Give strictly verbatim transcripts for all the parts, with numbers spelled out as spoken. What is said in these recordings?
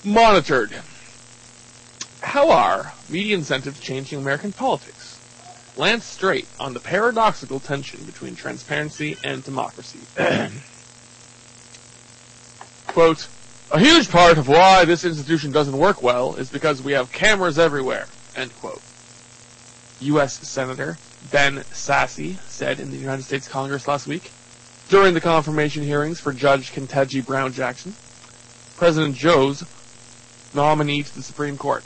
monitored. How are media incentives changing American politics? Lance Strait on the paradoxical tension between transparency and democracy. Quote, a huge part of why this institution doesn't work well is because we have cameras everywhere, end quote. U S Senator Ben Sasse said in the United States Congress last week, during the confirmation hearings for Judge Ketanji Brown Jackson, President Joe's nominee to the Supreme Court.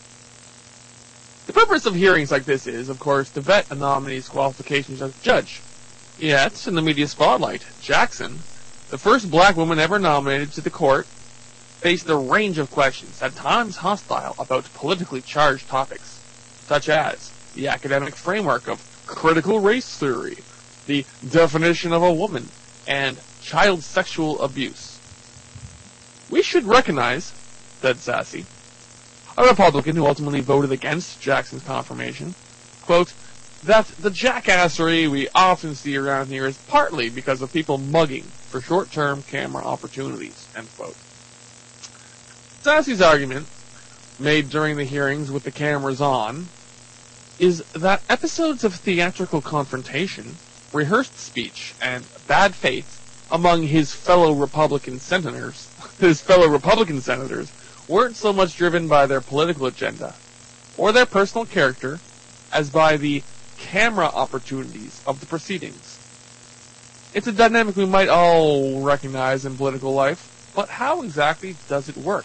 The purpose of hearings like this is, of course, to vet a nominee's qualifications as a judge. Yet, in the media spotlight, Jackson, the first black woman ever nominated to the court, faced a range of questions, at times hostile, about politically charged topics, such as the academic framework of critical race theory, the definition of a woman, and child sexual abuse. We should recognize, said Sasse, a Republican who ultimately voted against Jackson's confirmation, quote, that the jackassery we often see around here is partly because of people mugging for short-term camera opportunities, end quote. Sasse's argument, made during the hearings with the cameras on, is that episodes of theatrical confrontation, rehearsed speech, and bad faith among his fellow Republican senators, his fellow Republican senators, weren't so much driven by their political agenda or their personal character as by the camera opportunities of the proceedings. It's a dynamic we might all recognize in political life, but how exactly does it work?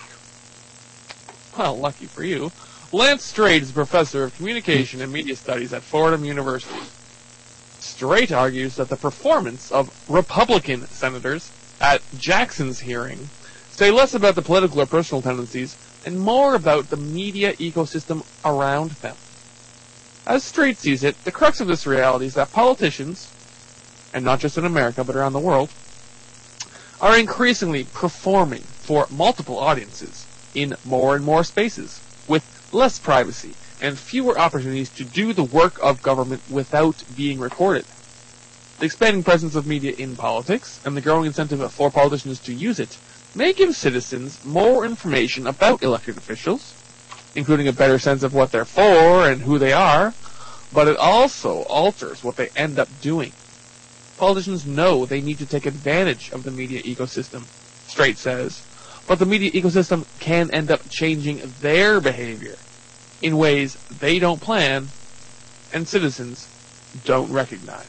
Well, lucky for you, Lance Strait is a professor of communication and media studies at Fordham University. Strait argues that the performance of Republican senators at Jackson's hearing say less about the political or personal tendencies and more about the media ecosystem around them. As Strait sees it, the crux of this reality is that politicians, and not just in America but around the world, are increasingly performing for multiple audiences in more and more spaces, with less privacy and fewer opportunities to do the work of government without being recorded. The expanding presence of media in politics, and the growing incentive for politicians to use it, may give citizens more information about elected officials, including a better sense of what they're for and who they are, but it also alters what they end up doing. Politicians know they need to take advantage of the media ecosystem, Strait says, but the media ecosystem can end up changing their behavior in ways they don't plan and citizens don't recognize.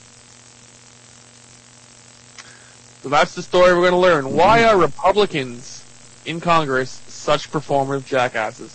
So that's the story we're going to learn. Why are Republicans in Congress such performative jackasses?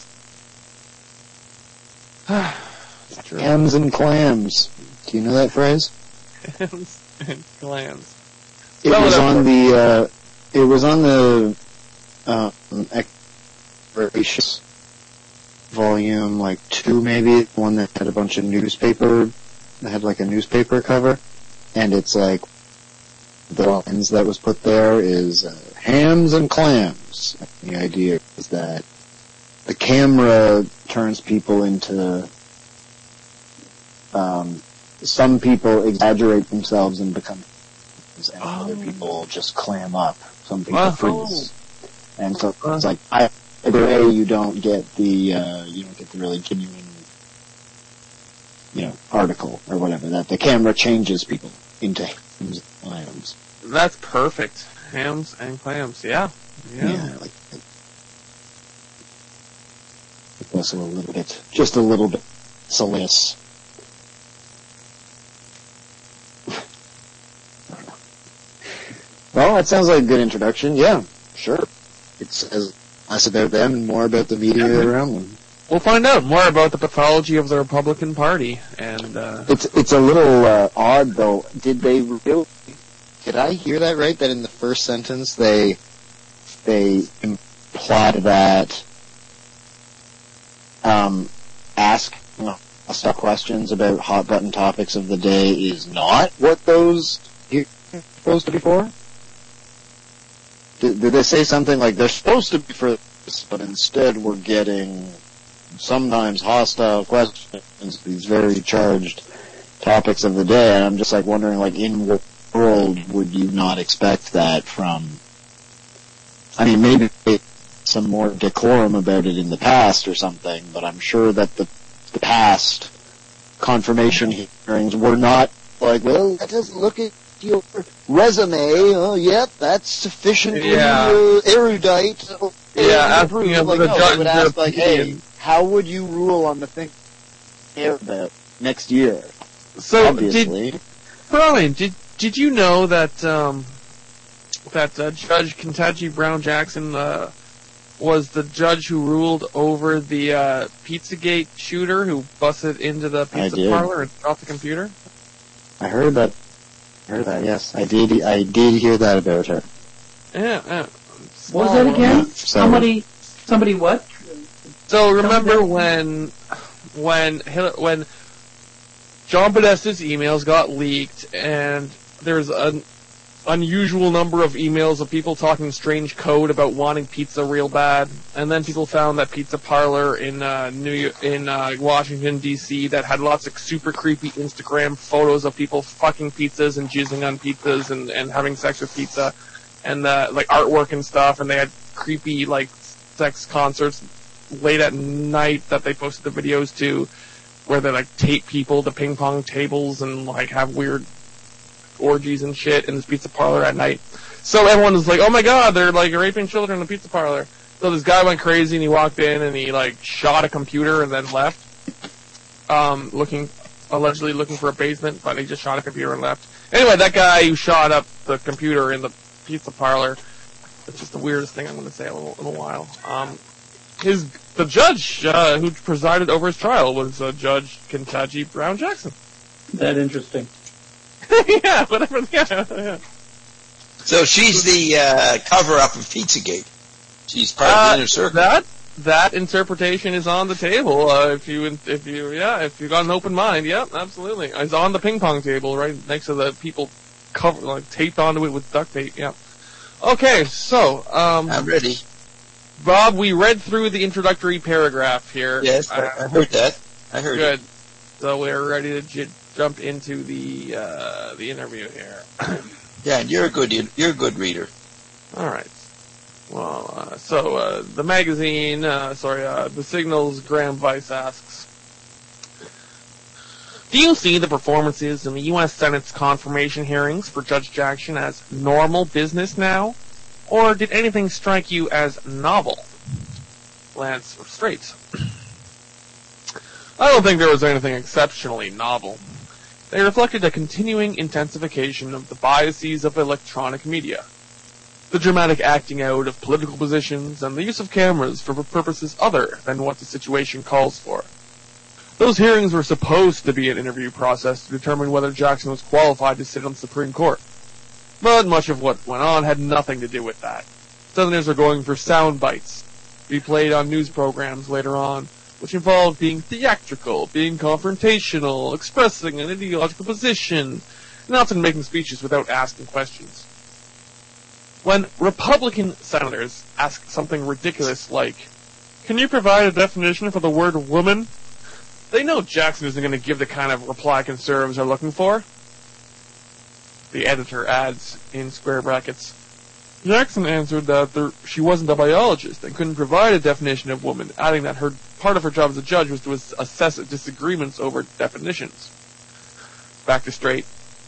Hams and clams. Do you know that phrase? Hams and clams. It Spell was it on the. Uh, it was on the um, expirations volume, like two maybe, one that had a bunch of newspaper. That had like a newspaper cover, and it's like the lines that was put there is uh, hams and clams. And the idea is that the camera turns people into. Um, some people exaggerate themselves and become, and oh. other people just clam up. Some people uh-huh. freeze, and so it's like either A, you don't get the uh, you don't get the really genuine, you know, article or whatever. That the camera changes people into hams and clams. That's perfect. Hams and clams. Yeah. Yeah. yeah like, it was a little bit, just a little bit salacious. Well, that sounds like a good introduction. Yeah, sure. It says less about them and more about the media yeah, around them. We'll find out more about the pathology of the Republican Party. And uh, it's it's a little uh, odd, though. Did they really? Did I hear that right? That in the first sentence they they implied that um, ask us questions about hot button topics of the day is not what those are supposed to be for? Did, did they say something like, they're supposed to be for this, but instead we're getting sometimes hostile questions, these very charged topics of the day, and I'm just like wondering, like, in what world would you not expect that from, I mean, maybe some more decorum about it in the past or something, but I'm sure that the, the past confirmation hearings were not like, well, let us look at your resume. Oh, yep, that's sufficiently Yeah. uh, erudite. Yeah, Approve. asking of like, the no, judge they would ask, their like, hey, opinion. how would you rule on the thing about next year? So, Obviously. did, Brian, did, did you know that, um, that uh, Judge Ketanji Brown Jackson uh, was the judge who ruled over the uh, Pizzagate shooter who busted into the I pizza did. parlor and dropped the computer? I heard that. I heard that, yes. I did, I did hear that about her. Yeah, yeah. What was that again? So- Somebody, somebody what? So remember Something- when, when, Hil- when John Podesta's emails got leaked and there's an unusual number of emails of people talking strange code about wanting pizza real bad, and then people found that pizza parlor in uh, New York, in uh, Washington D C that had lots of super creepy Instagram photos of people fucking pizzas and jizzing on pizzas and, and having sex with pizza, and uh, like artwork and stuff, and they had creepy like sex concerts late at night that they posted the videos to, where they like tape people to ping pong tables and like have weird orgies and shit in this pizza parlor at night. So everyone was like, oh my god, they're like raping children in the pizza parlor. So this guy went crazy and he walked in and he like shot a computer and then left. Um, looking, allegedly looking for a basement, but he just shot a computer and left. Anyway, that guy who shot up the computer in the pizza parlor, it's just the weirdest thing I'm going to say in a, little, in a while. Um, his, the judge, uh, who presided over his trial was uh, Judge Ketanji Brown Jackson. That interesting. yeah, whatever, yeah, yeah. So she's the uh, cover-up of Pizzagate. She's part of Uh, the inner circle. that that interpretation is on the table. Uh, if you if you yeah if you got an open mind, yeah, absolutely. It's on the ping pong table right next to the people cover like taped onto it with duct tape. Yeah. Okay, so um, I'm ready. Bob, we read through the introductory paragraph here. Yes, I, I heard that. I heard Good. it. So we're ready to j- jump into the uh, the interview here. Yeah, and you're a good you're a good reader. All right. Well, uh, so uh, the magazine, uh, sorry, uh, the Signal's Graham Weiss asks, do you see the performances in the U S Senate's confirmation hearings for Judge Jackson as normal business now, or did anything strike you as novel? Lance Strait. I don't think there was anything exceptionally novel. They reflected a continuing intensification of the biases of electronic media, the dramatic acting out of political positions, and the use of cameras for purposes other than what the situation calls for. Those hearings were supposed to be an interview process to determine whether Jackson was qualified to sit on the Supreme Court. But much of what went on had nothing to do with that. Southerners are going for sound bites, to be played on news programs later on, which involved being theatrical, being confrontational, expressing an ideological position, and often making speeches without asking questions. When Republican senators ask something ridiculous like, can you provide a definition for the word woman? They know Jackson isn't going to give the kind of reply conservatives are looking for. The editor adds, in square brackets, Jackson answered that there, she wasn't a biologist and couldn't provide a definition of woman, adding that her part of her job as a judge was to assess disagreements over definitions. Back to Strait.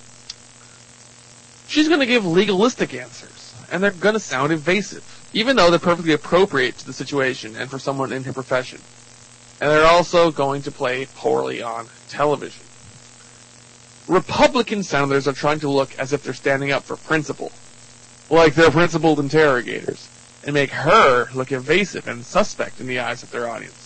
She's going to give legalistic answers, and they're going to sound evasive, even though they're perfectly appropriate to the situation and for someone in her profession. And they're also going to play poorly on television. Republican senators are trying to look as if they're standing up for principle, like they're principled interrogators, and make her look evasive and suspect in the eyes of their audience.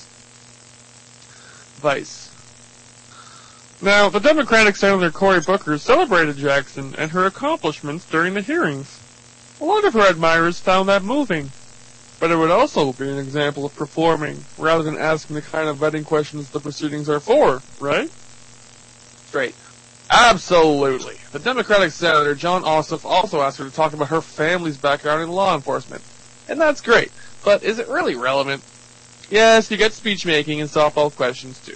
Vice. Now, the Democratic Senator Cory Booker celebrated Jackson and her accomplishments during the hearings. A lot of her admirers found that moving, but it would also be an example of performing, rather than asking the kind of vetting questions the proceedings are for, right? Straight. Absolutely. The Democratic Senator John Ossoff also asked her to talk about her family's background in law enforcement. And that's great, but is it really relevant? Yes, you get speech-making and softball questions too.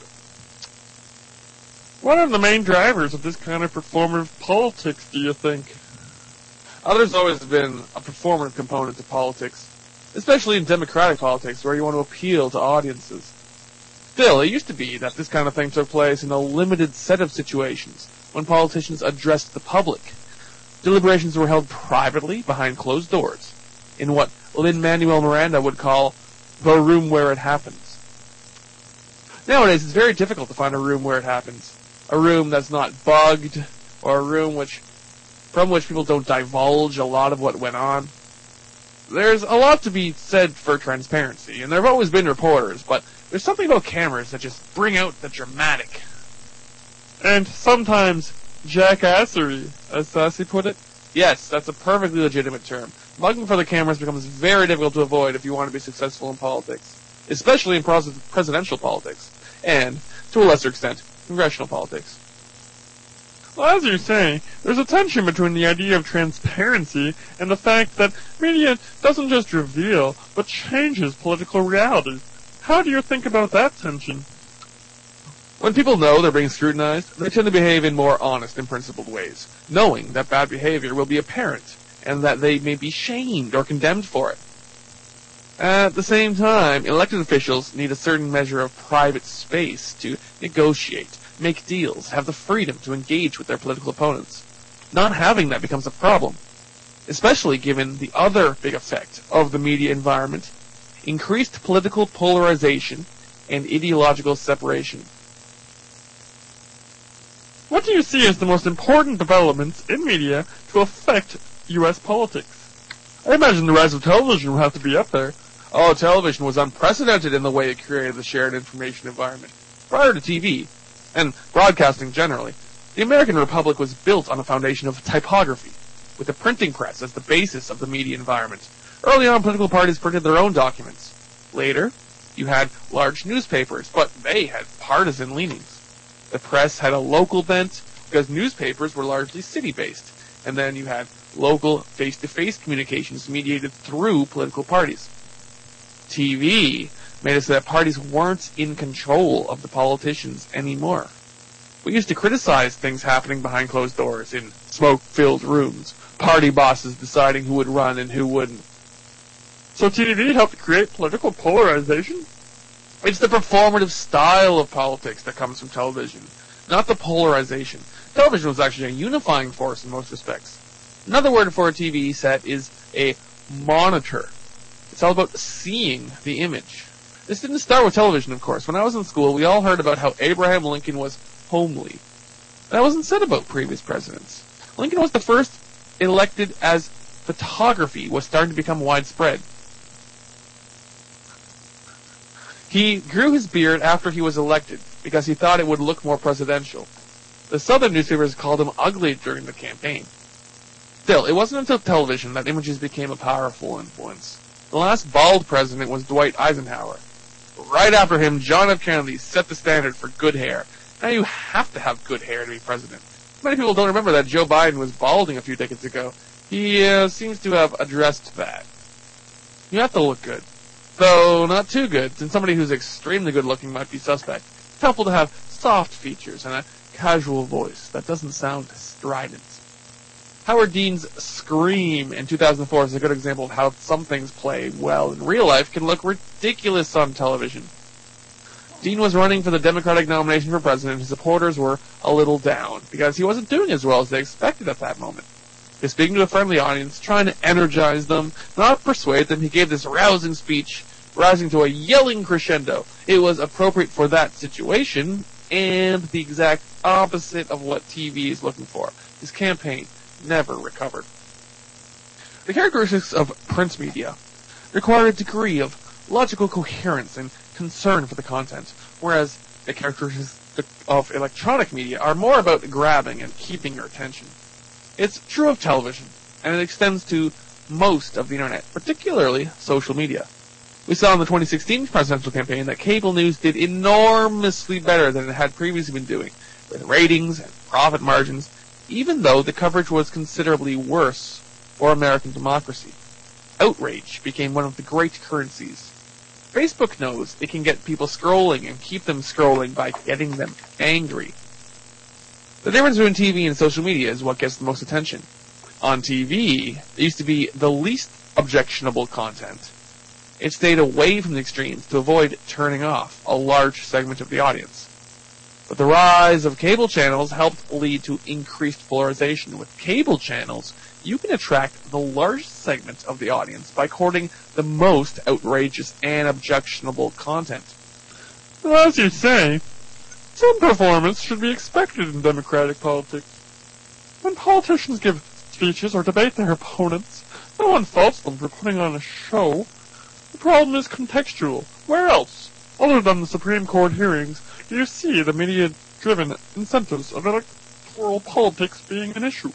What are the main drivers of this kind of performative politics, do you think? Oh, there's always been a performative component to politics. especially in democratic politics where you want to appeal to audiences. Still, it used to be that this kind of thing took place in a limited set of situations when politicians addressed the public. Deliberations were held privately behind closed doors, in what Lin-Manuel Miranda would call the room where it happens. Nowadays, it's very difficult to find a room where it happens. A room that's not bugged, or a room which, from which people don't divulge a lot of what went on. There's a lot to be said for transparency, and there have always been reporters, but there's something about cameras that just bring out the dramatic. And sometimes jackassery, as Sassy put it. Yes, that's a perfectly legitimate term. Mugging for the cameras becomes very difficult to avoid if you want to be successful in politics, especially in pres- presidential politics, and, to a lesser extent, congressional politics. Well, as you say, there's a tension between the idea of transparency and the fact that media doesn't just reveal, but changes political reality. How do you think about that tension? When people know they're being scrutinized, they tend to behave in more honest and principled ways, knowing that bad behavior will be apparent, and that they may be shamed or condemned for it. At the same time, elected officials need a certain measure of private space to negotiate, make deals, have the freedom to engage with their political opponents. Not having that becomes a problem, especially given the other big effect of the media environment: increased political polarization and ideological separation. What do you see as the most important developments in media to affect U S politics? I imagine the rise of television will have to be up there. Oh, television was unprecedented in the way it created the shared information environment. Prior to T V, and broadcasting generally, the American Republic was built on a foundation of typography, with the printing press as the basis of the media environment. Early on, political parties printed their own documents. Later, you had large newspapers, but they had partisan leanings. The press had a local bent, because newspapers were largely city-based, and then you had local face-to-face communications mediated through political parties. T V made it so that parties weren't in control of the politicians anymore. We used to criticize things happening behind closed doors in smoke-filled rooms, party bosses deciding who would run and who wouldn't. So T V helped create political polarization? It's the performative style of politics that comes from television, not the polarization. Television was actually a unifying force in most respects. Another word for a T V set is a monitor. It's all about seeing the image. This didn't start with television, of course. When I was in school, we all heard about how Abraham Lincoln was homely. That wasn't said about previous presidents. Lincoln was the first elected as photography was starting to become widespread. He grew his beard after he was elected because he thought it would look more presidential. The southern newspapers called him ugly during the campaign. Still, it wasn't until television that images became a powerful influence. The last bald president was Dwight Eisenhower. Right after him, John F. Kennedy set the standard for good hair. Now you have to have good hair to be president. Many people don't remember that Joe Biden was balding a few decades ago. He uh, seems to have addressed that. You have to look good. Though not too good, since somebody who's extremely good-looking might be suspect. It's helpful to have soft features and a casual voice that doesn't sound strident. Howard Dean's Scream in two thousand four is a good example of how some things play well in real life can look ridiculous on television. Dean was running for the Democratic nomination for president, and his supporters were a little down, because he wasn't doing as well as they expected at that moment. He was speaking to a friendly audience, trying to energize them, not persuade them. He gave this rousing speech, rising to a yelling crescendo. It was appropriate for that situation, and the exact opposite of what T V is looking for. His campaign never recovered. The characteristics of print media require a degree of logical coherence and concern for the content, whereas the characteristics of electronic media are more about grabbing and keeping your attention. It's true of television, and it extends to most of the internet, particularly social media. We saw in the twenty sixteen presidential campaign that cable news did enormously better than it had previously been doing, with ratings and profit margins, even though the coverage was considerably worse for American democracy. Outrage became one of the great currencies. Facebook knows it can get people scrolling and keep them scrolling by getting them angry. The difference between T V and social media is what gets the most attention. On T V, there used to be the least objectionable content, It stayed away from the extremes to avoid turning off a large segment of the audience. But the rise of cable channels helped lead to increased polarization. With cable channels, you can attract the largest segment of the audience by courting the most outrageous and objectionable content. As you say, some performance should be expected in democratic politics. When politicians give speeches or debate their opponents, no one faults them for putting on a show. The problem is contextual. Where else, other than the Supreme Court hearings, do you see the media-driven incentives of electoral politics being an issue?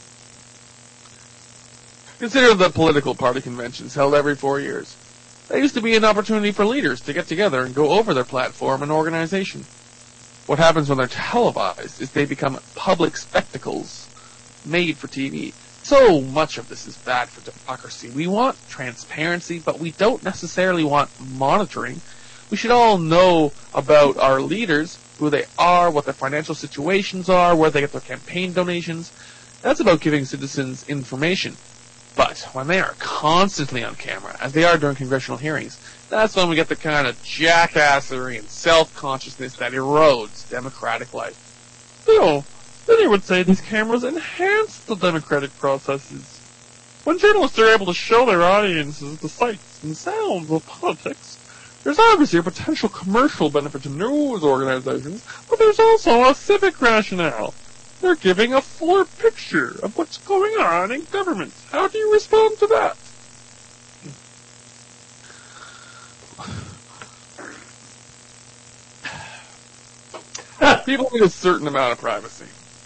Consider the political party conventions held every four years. They used to be an opportunity for leaders to get together and go over their platform and organization. What happens when they're televised is they become public spectacles made for T V. So much of this is bad for democracy. We want transparency, but we don't necessarily want monitoring. We should all know about our leaders, who they are, what their financial situations are, where they get their campaign donations. That's about giving citizens information. But when they are constantly on camera, as they are during congressional hearings, that's when we get the kind of jackassery and self-consciousness that erodes democratic life. Still, then you would say these cameras enhance the democratic processes. When journalists are able to show their audiences the sights and sounds of politics, there's obviously a potential commercial benefit to news organizations, but there's also a civic rationale. They're giving a fuller picture of what's going on in government. How do you respond to that? People need a certain amount of privacy.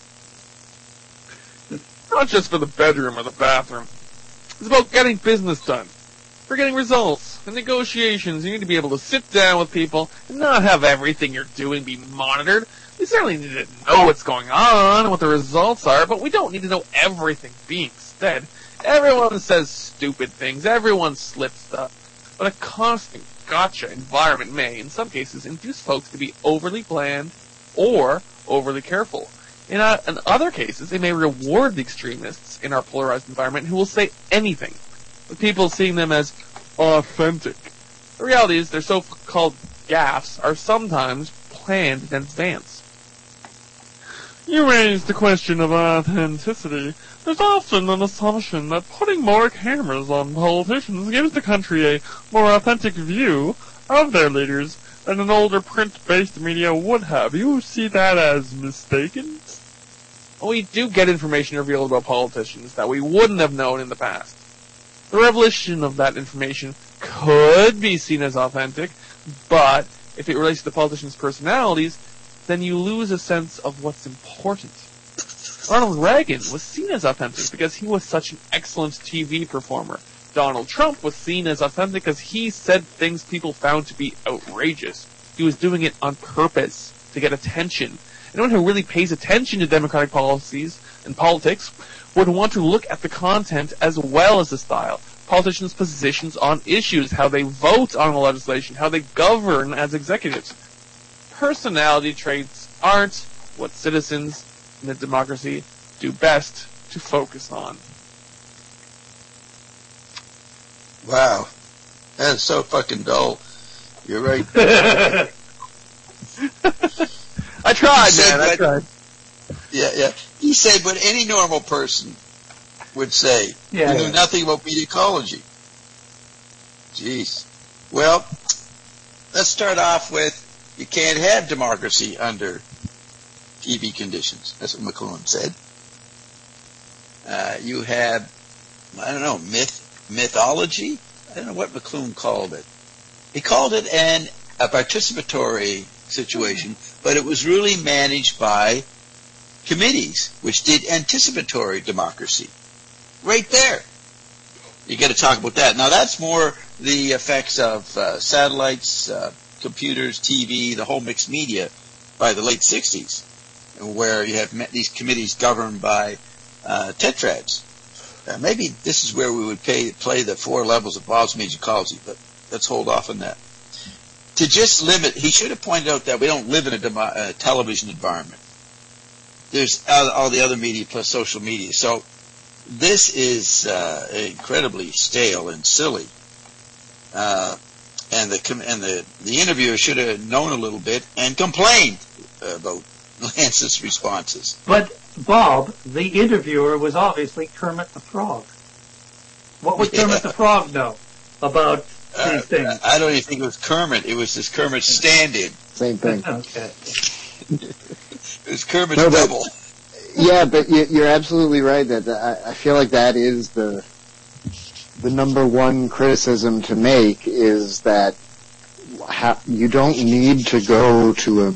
Not just for the bedroom or the bathroom. It's about getting business done. For getting results and negotiations, you need to be able to sit down with people and not have everything you're doing be monitored. We certainly need to know what's going on and what the results are, but we don't need to know everything being said. Everyone says stupid things. Everyone slips up. But a constant gotcha environment may, in some cases, induce folks to be overly bland or overly careful. In, uh, in other cases, they may reward the extremists in our polarized environment who will say anything, with people seeing them as authentic. The reality is their so-called gaffes are sometimes planned in advance. You raised the question of authenticity. There's often an assumption that putting more cameras on politicians gives the country a more authentic view of their leaders than an older print-based media would have. You see that as mistaken? We do get information revealed about politicians that we wouldn't have known in the past. The revelation of that information could be seen as authentic, but if it relates to the politicians' personalities, then you lose a sense of what's important. Ronald Reagan was seen as authentic because he was such an excellent T V performer. Donald Trump was seen as authentic because he said things people found to be outrageous. He was doing it on purpose to get attention. Anyone who really pays attention to democratic policies and politics would want to look at the content as well as the style. Politicians' positions on issues, how they vote on the legislation, how they govern as executives. Personality traits aren't what citizens in a democracy do best to focus on. Wow. That's so fucking dull. You're right. I tried, said man. I what- tried. Yeah, yeah. He said what any normal person would say. Yeah. He knew nothing about media ecology. Jeez. Well, let's start off with you can't have democracy under T V conditions. That's what McLuhan said. Uh, you have, I don't know, myth, mythology? I don't know what McLuhan called it. He called it an a participatory situation, but it was really managed by committees, which did anticipatory democracy. Right there. You got to talk about that. Now, that's more the effects of uh, satellites, uh, computers, T V, the whole mixed media by the late sixties, where you have met these committees governed by uh, tetrads. Uh, maybe this is where we would pay, play the four levels of Bob's media ecology, but let's hold off on that. To just limit, he should have pointed out that we don't live in a demo, uh, television environment. There's all, all the other media plus social media. So this is uh, incredibly stale and silly. Uh, and the com- and the the interviewer should have known a little bit and complained about Lance's responses. But Bob, the interviewer, was obviously Kermit the Frog. What would Yeah. Kermit the Frog know about Uh, these things? I don't even think it was Kermit. It was this Kermit stand-in. Same thing. Okay. It was Kermit's No, but- double. Yeah, but you- you're absolutely right. That I I feel like that is the the number one criticism to make is that ha- you don't need to go to a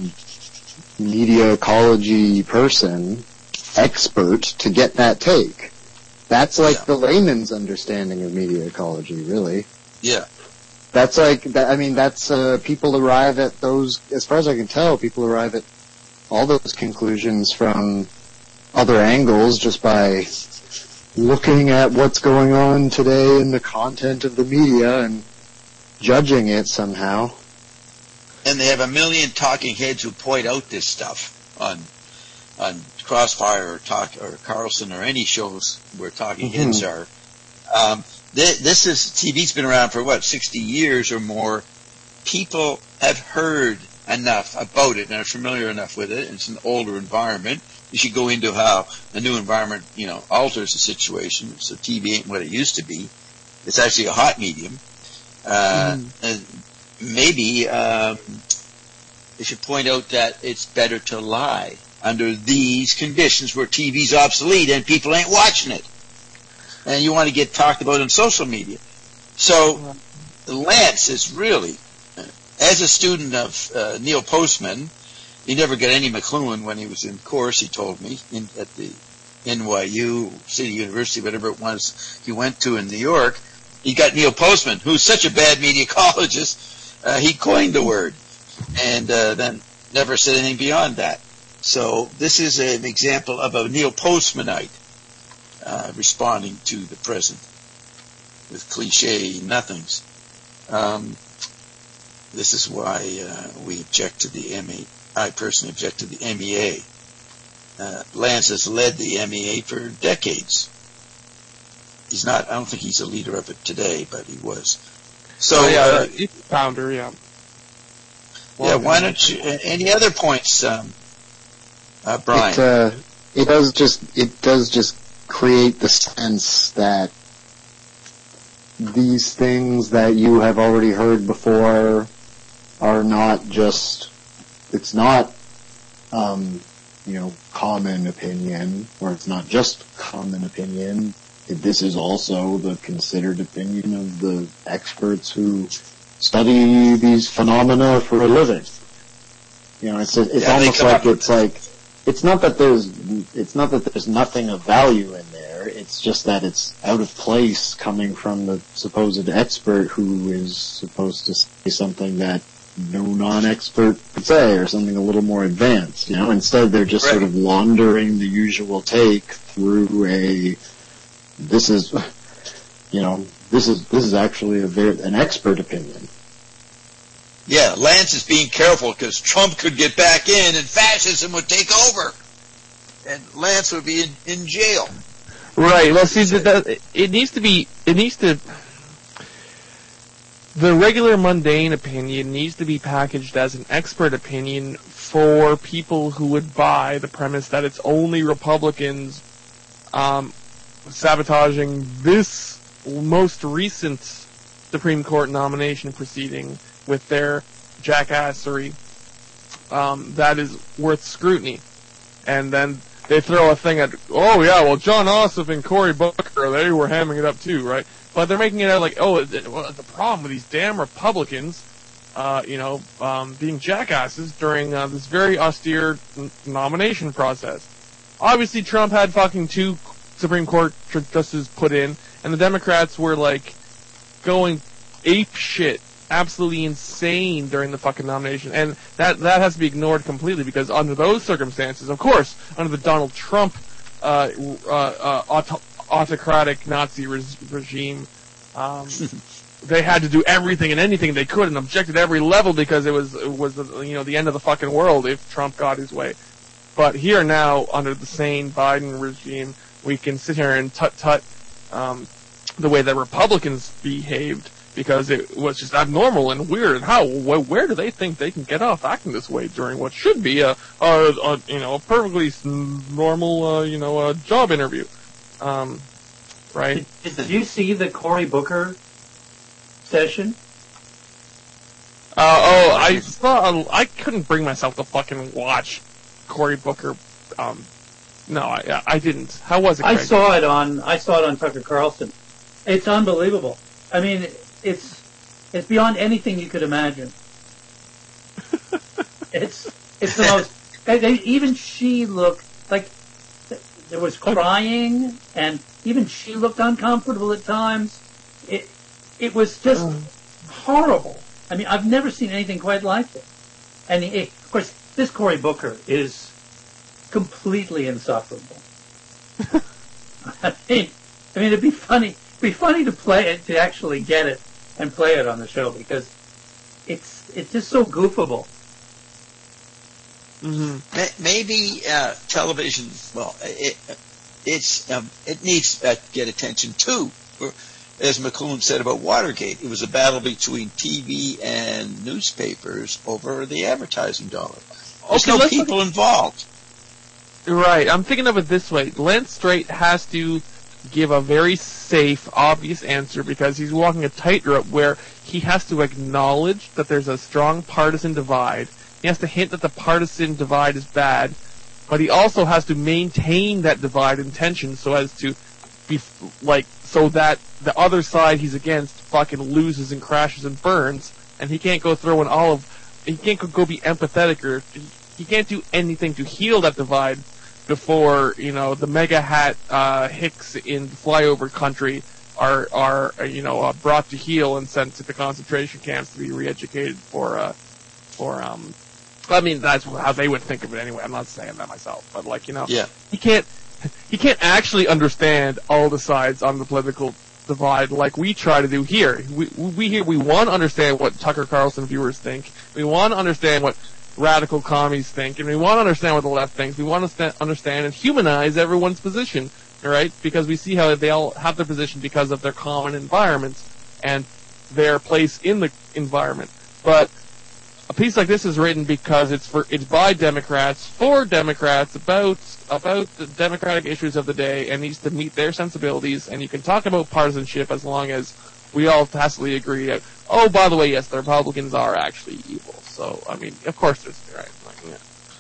media ecology person, expert, to get that take. That's like Yeah. the layman's understanding of media ecology, really. Yeah. That's like, that, I mean, that's, uh, people arrive at those, as far as I can tell, people arrive at all those conclusions from other angles just by looking at what's going on today in the content of the media and judging it somehow. And they have a million talking heads who point out this stuff on on Crossfire or Talk or Carlson or any shows where talking Mhm. heads are. Um, th- this is T V's been around for what sixty years or more. People have heard enough about it and are familiar enough with it. It's an older environment. You should go into how the new environment, you know, alters the situation. So T V ain't what it used to be. It's actually a hot medium. Uh, Mm. and maybe um, they should point out that it's better to lie under these conditions where T V's obsolete and people ain't watching it. And you want to get talked about on social media. So Lance is really, uh, as a student of uh, Neil Postman, he never got any McLuhan when he was in course, he told me, in, at the N Y U, City University, whatever it was he went to in New York. He got Neil Postman, who's such a bad media ecologist, uh, he coined the word, and uh, then never said anything beyond that. So this is an example of a Neil Postmanite uh, responding to the present with cliche nothings. Um, this is why uh, we object to the M E A. I personally object to the M E A. Uh, Lance has led the M E A for decades. He's not, I don't think he's a leader of it today, but he was. So, oh, yeah, uh, he's the founder, yeah. yeah, why don't you, any other points, um, uh, Brian? It, uh, it does just, it does just create the sense that these things that you have already heard before are not just, it's not, um, you know, common opinion, or it's not just common opinion. This is also the considered opinion of the experts who study these phenomena for a living. You know, it's it's Yeah, they almost come like up with- it's like it's not that there's it's not that there's nothing of value in there. It's just that it's out of place coming from the supposed expert who is supposed to say something that no non-expert would say, or something a little more advanced. You know, instead they're just Right. sort of laundering the usual take through a this is, you know, this is this is actually a very, an expert opinion. Yeah, Lance is being careful because Trump could get back in and fascism would take over. And Lance would be in, in jail. Right. Well, see, that, that, it needs to be. It needs to. The regular mundane opinion needs to be packaged as an expert opinion for people who would buy the premise that it's only Republicans um, sabotaging this most recent Supreme Court nomination proceeding with their jackassery um, that is worth scrutiny. And then they throw a thing at, oh yeah, well John Ossoff and Cory Booker, they were hamming it up too, right? But they're making it out like, oh, it, well, the problem with these damn Republicans, uh, you know, um, being jackasses during uh, this very austere n- nomination process. Obviously, Trump had fucking two Supreme Court justices put in, and the Democrats were like going ape shit, absolutely insane during the fucking nomination, and that that has to be ignored completely because under those circumstances, of course, under the Donald Trump uh, uh, uh, auto- autocratic Nazi re- regime, um, they had to do everything and anything they could and object at every level because it was it was the, you know the end of the fucking world if Trump got his way. But here now, under the sane Biden regime, we can sit here and tut tut um, the way that Republicans behaved because it was just abnormal and weird. And how, wh- where do they think they can get off acting this way during what should be a, a, a you know, a perfectly s- normal, uh, you know, a job interview, um, right? Did, did you see the Cory Booker session? Uh, oh, I saw. I couldn't bring myself to fucking watch Cory Booker. Um, no, I, I didn't. How was it, I Craig? saw it on. I saw it on Tucker Carlson. It's unbelievable. I mean, it's it's beyond anything you could imagine. it's it's the most. They, even she looked like there was crying, and even she looked uncomfortable at times. It it was just horrible. I mean, I've never seen anything quite like it. And it, of course, this Cory Booker is completely insufferable. I mean, I mean, it'd be funny. It'd be funny to play it, to actually get it and play it on the show, because it's it's just so goofable. Mm-hmm. Maybe uh, television. Well, it it's um, it needs to get attention too. As McLuhan said about Watergate, it was a battle between T V and newspapers over the advertising dollar. There's Okay, no let's people look- involved. Right. I'm thinking of it this way. Lance Strait has to give a very safe, obvious answer because he's walking a tightrope where he has to acknowledge that there's a strong partisan divide. He has to hint that the partisan divide is bad, but he also has to maintain that divide and tension so as to be like so that the other side he's against fucking loses and crashes and burns, and he can't go throw an olive. He can't go be empathetic or he can't do anything to heal that divide before, you know, the mega hat uh, Hicks in flyover country are are you know uh, brought to heel and sent to the concentration camps to be re-educated for uh, for um. I mean, that's how they would think of it anyway. I'm not saying that myself, but like you know, Yeah. he can't he can't actually understand all the sides on the political divide like we try to do here. We we here we want to understand what Tucker Carlson viewers think. We want to understand what radical commies think, and we want to understand what the left thinks. We want to st- understand and humanize everyone's position, right? Because we see how they all have their position because of their common environments and their place in the environment. But a piece like this is written because it's for it's by Democrats for Democrats about about the democratic issues of the day and needs to meet their sensibilities. And you can talk about partisanship as long as we all tacitly agree that, oh, by the way, yes, the Republicans are actually evil. So, I mean, of course there's, right? Like, yeah.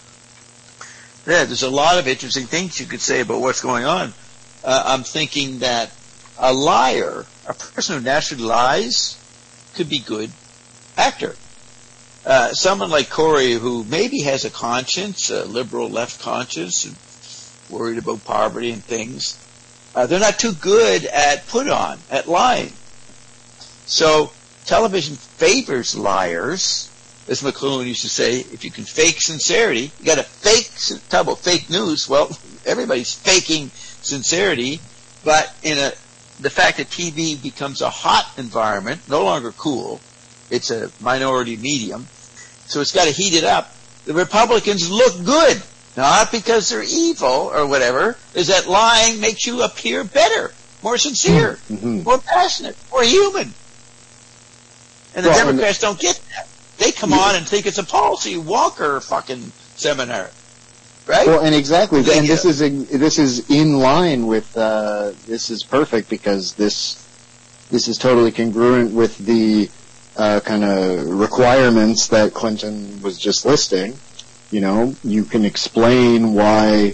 Yeah, there's a lot of interesting things you could say about what's going on. Uh, I'm thinking that a liar, a person who naturally lies, could be good actor. Uh, someone like Cory, who maybe has a conscience, a liberal left conscience, and worried about poverty and things, uh, they're not too good at put on, at lying. So television favors liars. As McLuhan used to say, if you can fake sincerity, you got to fake, talk about fake news. Well, everybody's faking sincerity, but in a, the fact that T V becomes a hot environment, no longer cool, it's a minority medium, so it's got to heat it up. The Republicans look good, not because they're evil or whatever, is that lying makes you appear better, more sincere, Mm-hmm. more passionate, more human. And the Well, Democrats don't get that. They come on and think it's a policy Walker fucking seminar, right? Well, and exactly, They and this get- is a, this is in line with uh, this is perfect because this this is totally congruent with the uh, kind of requirements that Clinton was just listing. You know, you can explain why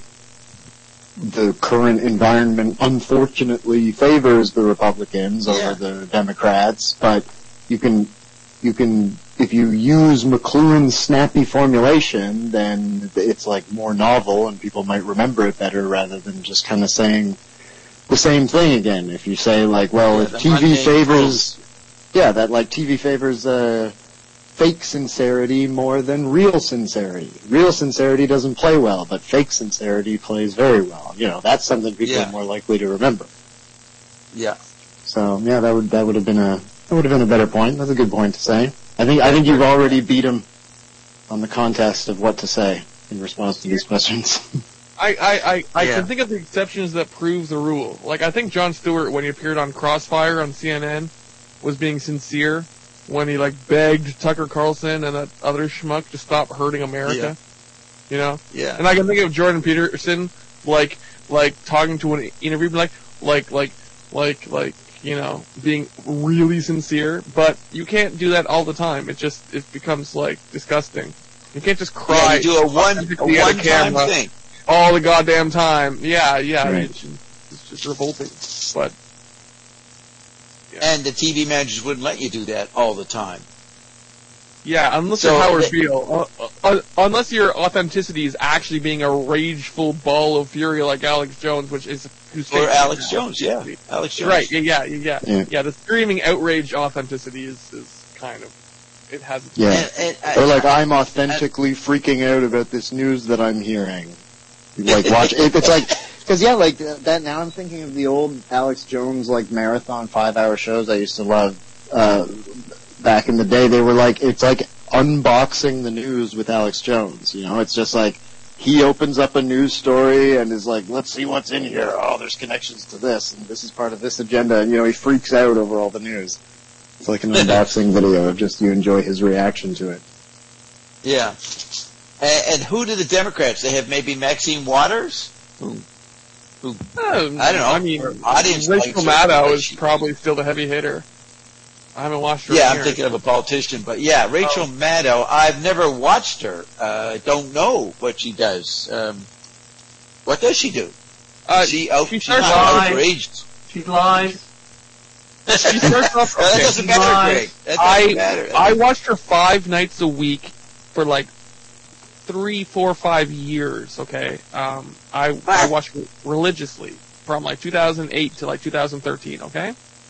the current environment unfortunately favors the Republicans Yeah. over the Democrats, but you can you can if you use McLuhan's snappy formulation, then it's like more novel and people might remember it better rather than just kind of saying the same thing again. If you say like, well, Yeah, if the T V mundane favors, yeah, that like T V favors uh, fake sincerity more than real sincerity. Real sincerity doesn't play well, but fake sincerity plays very well. You know, that's something people Yeah. are more likely to remember. Yeah. So yeah, that would that would have been a that would have been a better point. That's a good point to say. I think I think you've already beat him on the contest of what to say in response to these questions. I, I, I, I Yeah. can think of the exceptions that prove the rule. Like, I think Jon Stewart, when he appeared on Crossfire on C N N, was being sincere when he like begged Tucker Carlson and that other schmuck to stop hurting America. Yeah. You know? Yeah. And I can think of Jordan Peterson like like talking to an interview like like like like like you know, being really sincere, but you can't do that all the time. It just it becomes like disgusting. You can't just cry. Yeah, you do a one a one time thing all the goddamn time. Yeah, yeah, right. it's, it's just revolting. But yeah. And the T V managers wouldn't let you do that all the time. Yeah, unless so you're Howard they, Beale. Uh, uh, unless your authenticity is actually being a rageful ball of fury like Alex Jones, which is who's or Alex Jones, yeah, Alex Jones, right? Yeah, yeah, yeah, yeah. Yeah, the screaming outrage authenticity is, is kind of it has. Its yeah, and, and, I, or like I'm authentically I, freaking out about this news that I'm hearing. Like watch it, it's like because yeah, like that. Now I'm thinking of the old Alex Jones like marathon five hour shows I used to love. Uh, Back in the day, they were like, it's like unboxing the news with Alex Jones. You know, it's just like he opens up a news story and is like, let's see what's in here. Oh, there's connections to this, and this is part of this agenda. And, you know, he freaks out over all the news. It's like an unboxing video of just you enjoy his reaction to it. Yeah. And, and who do the Democrats? They have maybe Maxine Waters? Who? who oh, I don't know. I mean, audience Rachel Maddow is probably still the heavy hitter. I haven't watched her. Yeah, I'm here. thinking of a politician, but yeah, Rachel oh. Maddow. I've never watched her. I uh, don't know what she does. Um, what does she do? Uh, she oh, she she's not outraged. She lies. She starts off. Okay. That doesn't matter, lies. Greg. That doesn't I matter. I watched her five nights a week for like three, four, five years. Okay, um, I I watched her religiously from like two thousand eight to like two thousand thirteen. Okay,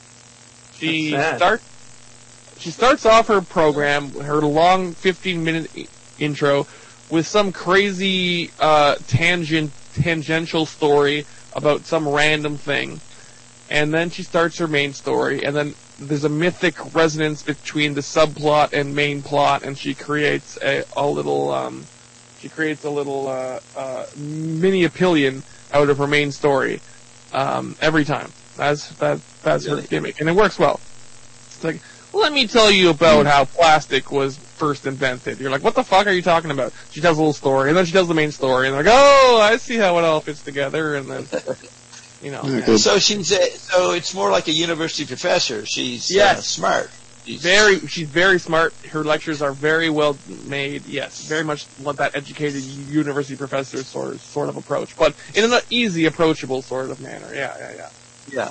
she starts. She starts off her program, her long fifteen-minute I- intro, with some crazy uh, tangent, tangential story about some random thing, and then she starts her main story, and then there's a mythic resonance between the subplot and main plot, and she creates a, a little, um, she creates a little uh, uh, mini opinion out of her main story um, every time. That's that that's her gimmick, and it works well. It's like, let me tell you about how plastic was first invented. You're like, what the fuck are you talking about? She tells a little story, and then she tells the main story, and they're like, oh, I see how it all fits together, and then, you know. Okay. So she's a, so it's more like a university professor. She's yes. uh, smart. She's very, she's very smart. Her lectures are very well made. Yes, very much want that educated university professor sort of, sort of approach, but in an easy, approachable sort of manner. Yeah, yeah, yeah. Yeah.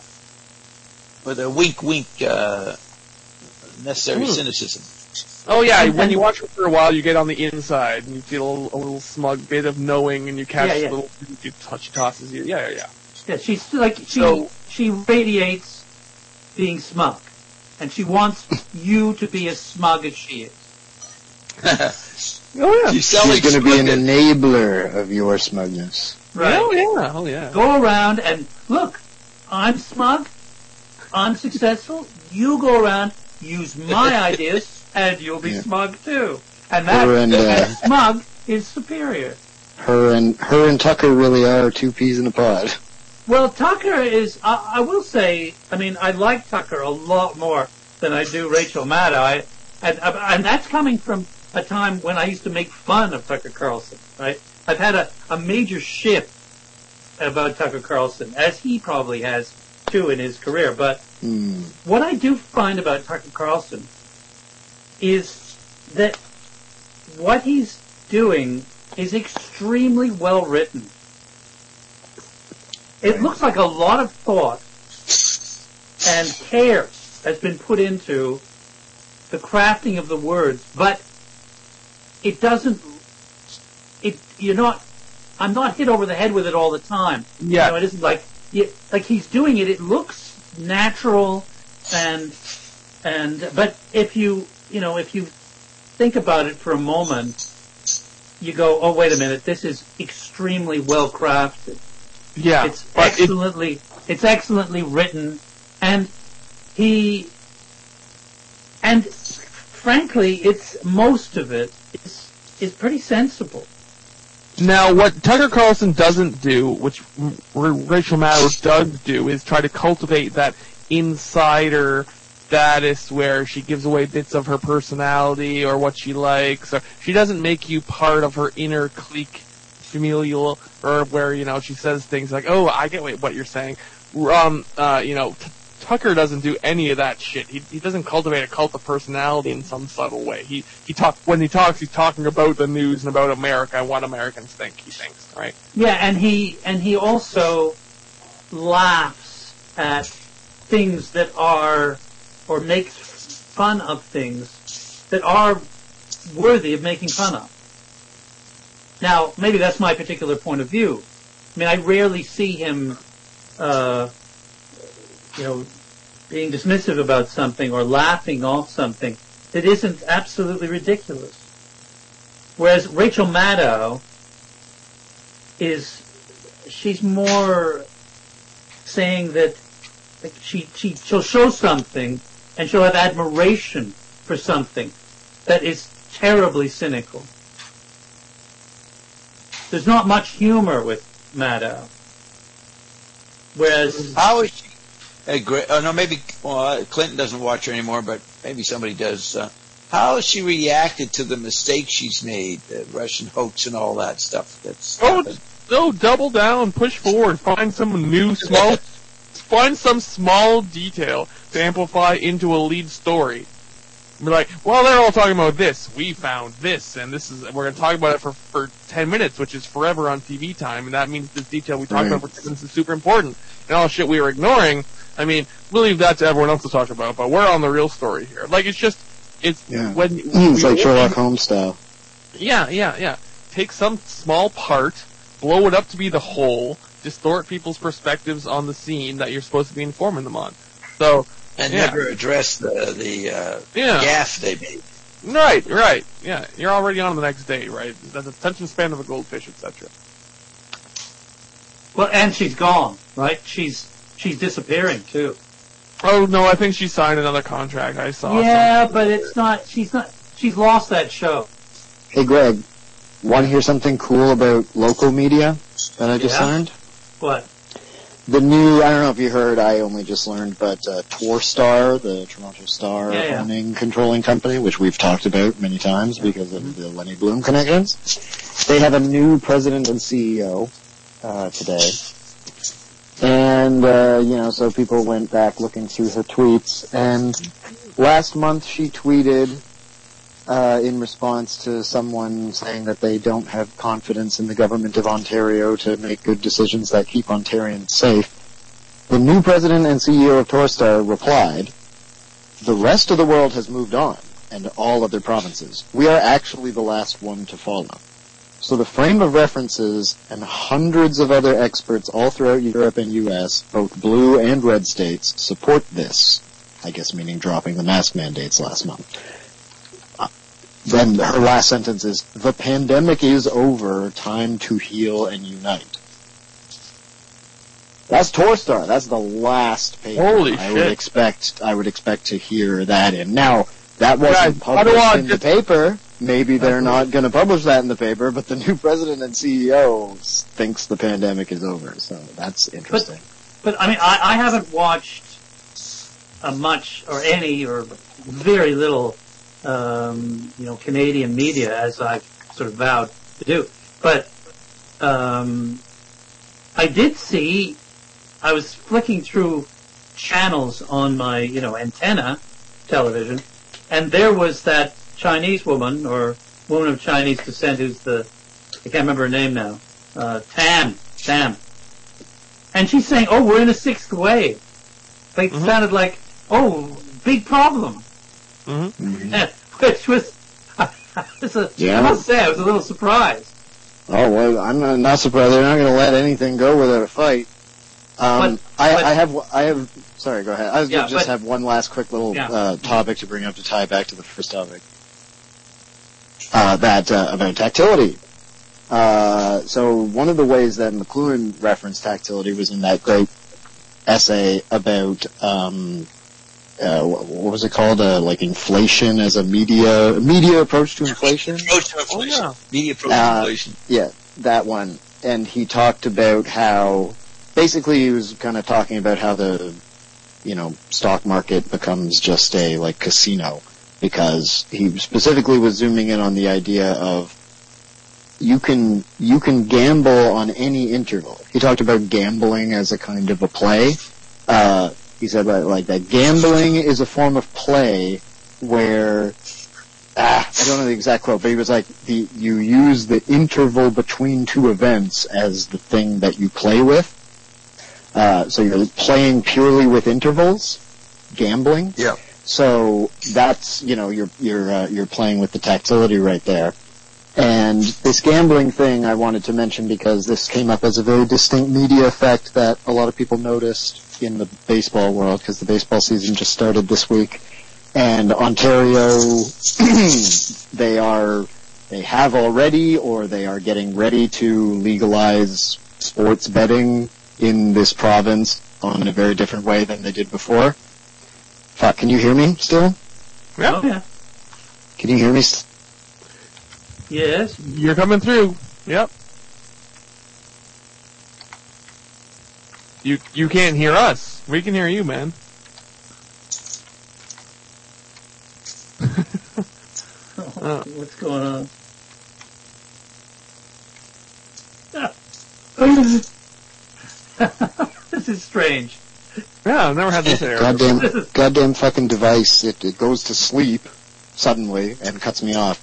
With a wink, wink. Uh, necessary Ooh. cynicism. Oh yeah, when you watch her for a while, you get on the inside, and you feel a little, a little smug bit of knowing, and you catch yeah, yeah. little, you touch, tosses you. Yeah, yeah, yeah. Yeah, she's like she So- she radiates being smug, and she wants you to be as smug as she is. Oh yeah. She's selling She's going to be an smugness. enabler of your smugness. Right? Oh yeah. Oh yeah. Go around and look. I'm smug. I'm successful. You go around, use my ideas, and you'll be Yeah. smug too. And that, Her and, uh, and smug is superior. Her and her and Tucker really are two peas in a pod. Well, Tucker is, I, I will say, I mean, I like Tucker a lot more than I do Rachel Maddow. I, and, and that's coming from a time when I used to make fun of Tucker Carlson, right? I've had a, a major shift about Tucker Carlson, as he probably has too in his career. But Hmm. what I do find about Tucker Carlson is that what he's doing is extremely well written. It looks like a lot of thought and care has been put into the crafting of the words, but it doesn't, it, you're not, I'm not hit over the head with it all the time. Yeah. You know, it isn't like, you, like he's doing it, it looks natural and, and, but if you, you know, if you think about it for a moment, you go, oh, wait a minute, this is extremely well crafted. Yeah. It's but it- excellently, it's excellently written, and he, and frankly, it's most of it is is pretty sensible. Now, what Tucker Carlson doesn't do, which R- Rachel Maddow does do, is try to cultivate that insider status where she gives away bits of her personality or what she likes. Or she doesn't make you part of her inner clique, familial, or where, you know, she says things like, oh, I get what you're saying. Um, uh, you know, T- Tucker doesn't do any of that shit. He he doesn't cultivate a cult of personality in some subtle way. He he talk when he talks, he's talking about the news and about America and what Americans think. He thinks, right? Yeah, and he and he also laughs at things that are, or makes fun of things that are worthy of making fun of. Now, maybe that's my particular point of view. I mean, I rarely see him, uh, you know, being dismissive about something or laughing off something that isn't absolutely ridiculous. Whereas Rachel Maddow is, she's more saying that like she, she, she'll show something and she'll have admiration for something that is terribly cynical. There's not much humor with Maddow. Whereas... How is she? A great, oh, no, maybe well, Clinton doesn't watch her anymore, but maybe somebody does. Uh, how has she reacted to the mistakes she's made, the Russian hoax and all that stuff? That's oh, happened? no, double down, push forward, find some new small, find some small detail to amplify into a lead story. Be like, well, they're all talking about this. We found this, and this is. We're going to talk about it for for ten minutes, which is forever on T V time, and that means this detail we talked Right. about for ten minutes is super important, and all the shit we were ignoring. I mean, we'll leave that to everyone else to talk about, but we're on the real story here. Like, it's just, it's Yeah. when It's we- like Sherlock Holmes style. Yeah, yeah, yeah. Take some small part, blow it up to be the whole, distort people's perspectives on the scene that you're supposed to be informing them on. So, and yeah. never address the the uh, Yeah. gaffe they made. Right, right. Yeah, you're already on the next day, right? That's the attention span of a goldfish, et cetera. Well, and she's gone, right? She's she's disappearing too. Oh no, I think she signed another contract. I saw. Yeah, something. but it's not. She's not. She's lost that show. Hey, Greg, want to hear something cool about local media that I just Yeah? learned? What? The new, I don't know if you heard, I only just learned, but uh, Torstar, the Toronto Star Yeah, yeah. owning, controlling company, which we've talked about many times because of the Lenny Bloom connections, they have a new president and C E O uh, today. And, uh, you know, so people went back looking through her tweets, and last month she tweeted uh, in response to someone saying that they don't have confidence in the government of Ontario to make good decisions that keep Ontarians safe. The new president and C E O of Torstar replied, "The rest of the world has moved on, and all other provinces. We are actually the last one to follow." So the frame of references and hundreds of other experts all throughout Europe and U S, both blue and red states, support this. I guess meaning dropping the mask mandates last month. Uh, then her last sentence is, "The pandemic is over, time to heal and unite." That's Torstar. That's the last paper. Holy I shit. would expect, I would expect to hear that in. Now, that wasn't Guys, I don't published want in the just- paper. Maybe they're not going to publish that in the paper, but the new president and C E O thinks the pandemic is over, so that's interesting. But I mean, I, I haven't watched a much or any or very little, um, you know, Canadian media as I've sort of vowed to do. But um, I did see. I was flicking through channels on my, you know, antenna television, and there was that Chinese woman or woman of Chinese descent who's the, I can't remember her name now, uh, Tam, Tam. And she's saying, oh, we're in a sixth wave. Like, it Mhm. sounded like, oh, big problem. Mm-hmm. Which was, I, was a, Yeah. I must say, I was a little surprised. Oh, well, I'm not, not surprised. They're not going to let anything go without a fight. Um, But- I, but- I have, I have, sorry, go ahead. I was Yeah, going to just but- have one last quick little Yeah. uh, topic to bring up to tie back to the first topic. Uh, that, uh, about tactility. Uh, so one of the ways that McLuhan referenced tactility was in that great essay about, um, uh, what what was it called? Uh, like inflation as a media, media approach to inflation? Approach to inflation. Oh, yeah. Media approach to Uh, inflation. Yeah, that one. And he talked about how, basically he was kind of talking about how the you know, stock market becomes just a, like, casino. Because he specifically was zooming in on the idea of you can you can gamble on any interval. He talked about gambling as a kind of a play. Uh, he said that, like, that gambling is a form of play where, ah, I don't know the exact quote, but he was like, the you use the interval between two events as the thing that you play with. Uh, so you're playing purely with intervals, gambling. Yeah. So that's, you know, you're you're uh, you're playing with the tactility right there. And this gambling thing I wanted to mention because this came up as a very distinct media effect that a lot of people noticed in the baseball world, because the baseball season just started this week. And Ontario, they are they have already or they are getting ready to legalize sports betting in this province in a very different way than they did before. Fuck, can you hear me still? Yeah. Oh, yeah. Can you hear me? Yes. You're coming through. Yep. You you can't hear us. We can hear you, man. Oh, what's going on? This is strange. Yeah, I've never had this error. Goddamn, goddamn fucking device. It, it goes to sleep suddenly and cuts me off.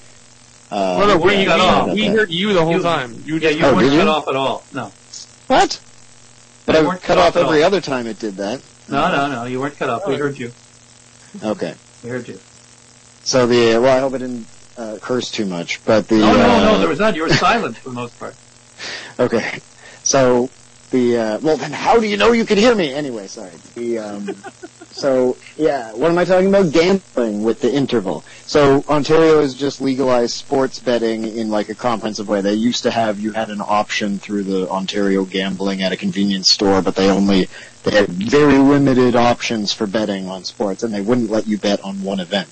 Uh, No, no, we, yeah, we, got off. we heard you the whole You- time. You Yeah, just you Oh, weren't did cut you? off at all. No. What? But You I weren't cut cut off off at every all. other time it did that. No, no, no. You weren't cut off. We heard you. Okay. We heard you. So the, well, I hope I didn't uh, curse too much, but the... No, no, uh, no. There was none. You were silent for the most part. Okay. So, the, uh, well then how do you know you could hear me? Anyway, sorry. The, um, so, yeah, what am I talking about? Gambling with the interval. So, Ontario has just legalized sports betting in like a comprehensive way. They used to have, you had an option through the Ontario gambling at a convenience store, but they only, they had very limited options for betting on sports, and they wouldn't let you bet on one event.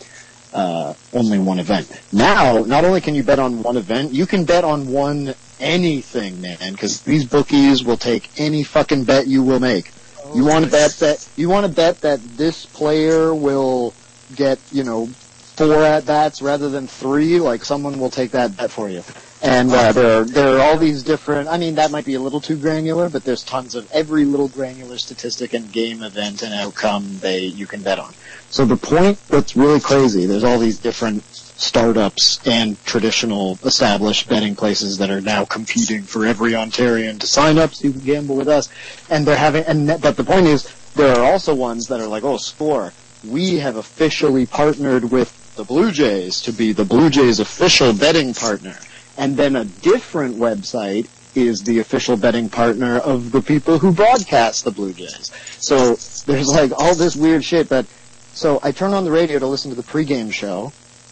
Uh, only one event. Now, not only can you bet on one event, you can bet on one anything, man, because these bookies will take any fucking bet you will make. You want to bet that, you want to bet that this player will get, you know, four at-bats rather than three, like someone will take that bet for you. And uh, there, are, there are all these different, I mean, that might be a little too granular, but there's tons of every little granular statistic and game event and outcome they you can bet on. So the point that's really crazy, there's all these different startups and traditional established betting places that are now competing for every Ontarian to sign up so you can gamble with us. And they're having, and but the point is, there are also ones that are like, oh, Score, we have officially partnered with the Blue Jays to be the Blue Jays official betting partner. And then a different website is the official betting partner of the people who broadcast the Blue Jays. So there's like all this weird shit that, so I turn on the radio to listen to the pregame show,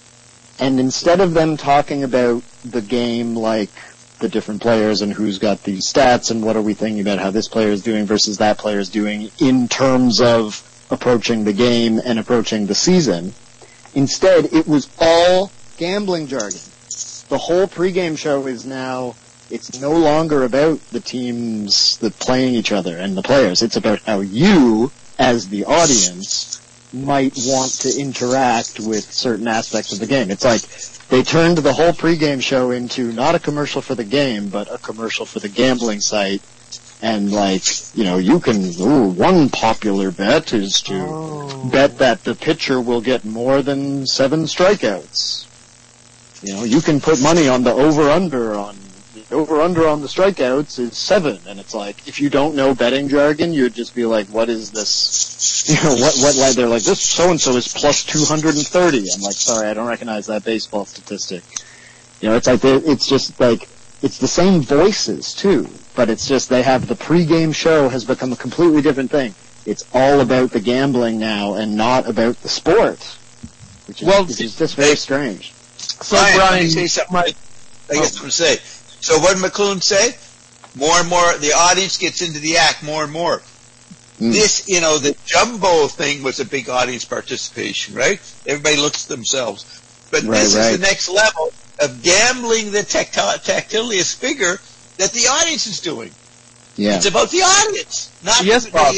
and instead of them talking about the game like the different players and who's got these stats and what are we thinking about how this player is doing versus that player is doing in terms of approaching the game and approaching the season, instead it was all gambling jargon. The whole pregame show is now, it's no longer about the teams that playing each other and the players. It's about how you, as the audience, might want to interact with certain aspects of the game. It's like they turned the whole pregame show into not a commercial for the game, but a commercial for the gambling site. And like, you know, you can, ooh, one popular bet is to Oh. bet that the pitcher will get more than seven strikeouts. You know, you can put money on the over-under on, the over-under on the strikeouts is seven. And it's like, if you don't know betting jargon, you'd just be like, what is this? You know, what, what, like, they're like, this so-and-so is plus two hundred thirty. I'm like, sorry, I don't recognize that baseball statistic. You know, it's like, it's just like, it's the same voices too, but it's just they have the pregame show has become a completely different thing. It's all about the gambling now and not about the sport, which is, Well, which is just very strange. So, Brian, let me Brian, say something. my- I guess to say. So what did McLuhan say? More and more, the audience gets into the act more and more. Mm. This, you know, the Jumbo thing was a big audience participation, right? Everybody looks at themselves. But Right, this right. is the next level of gambling the tacti- tactilius figure that the audience is doing. Yeah. It's about the audience, not Yes, the, Bob. the, uh,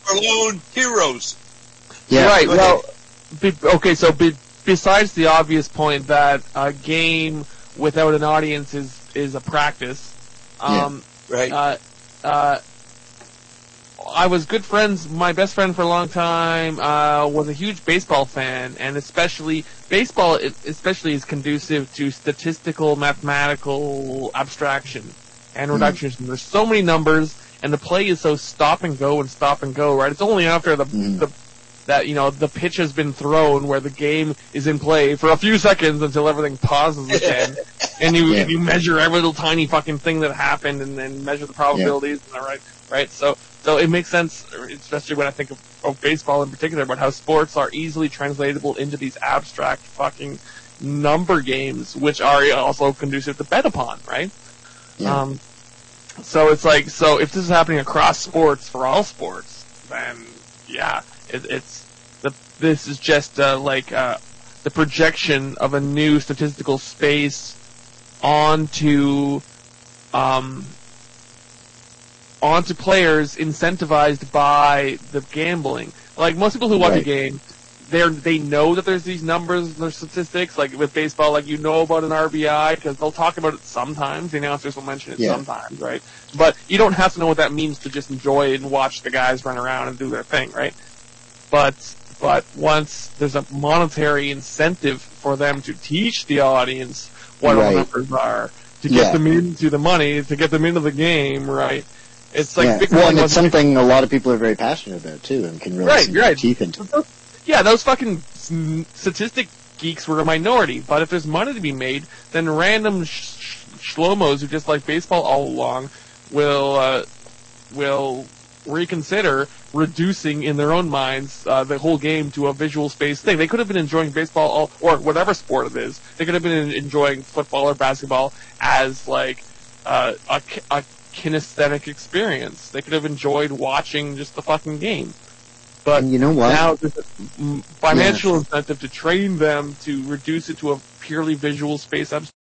our lone heroes. Yeah. Right. Go Well, be, okay. So be, besides the obvious point that a game without an audience is is a practice, um, Right. uh, uh, I was good friends. My best friend for a long time uh, was a huge baseball fan, and especially baseball, especially is conducive to statistical, mathematical abstraction and reductionism. There's so many numbers, and the play is so stop and go and stop and go. Right? It's only after the Mm. the that you know the pitch has been thrown where the game is in play for a few seconds until everything pauses again, and you Yeah. you measure every little tiny fucking thing that happened, and then measure the probabilities. And all right, right. So so it makes sense, especially when I think of, of baseball in particular, about how sports are easily translatable into these abstract fucking number games, which are also conducive to bet upon, right? Yeah. Um, so it's like, so if this is happening across sports for all sports, then yeah, it, it's the this is just uh, like uh, the projection of a new statistical space onto um, onto players incentivized by the gambling. Like most people who watch a Right. game, they they know that there's these numbers, there's statistics. Like with baseball, like you know about an R B I because they'll talk about it sometimes. The announcers will mention it Yeah. sometimes, right? But you don't have to know what that means to just enjoy it and watch the guys run around and do their thing, right? But but once there's a monetary incentive for them to teach the audience what all Right. the numbers are, to get Yeah. them into the money, to get them into the game, right? It's like yeah. Bitcoin Well, and it's wasn't- something a lot of people are very passionate about too, and can really Right, sink their right. teeth into. Yeah, those fucking s- statistic geeks were a minority, but if there's money to be made, then random sh- sh- shlomos who just like baseball all along will uh, will reconsider reducing in their own minds uh, the whole game to a visual space thing. They could have been enjoying baseball all, or whatever sport it is. They could have been enjoying football or basketball as like uh, a, ki- a kinesthetic experience. They could have enjoyed watching just the fucking game. But And you know what? now there's a mm, financial incentive to train them to reduce it to a purely visual space abstraction.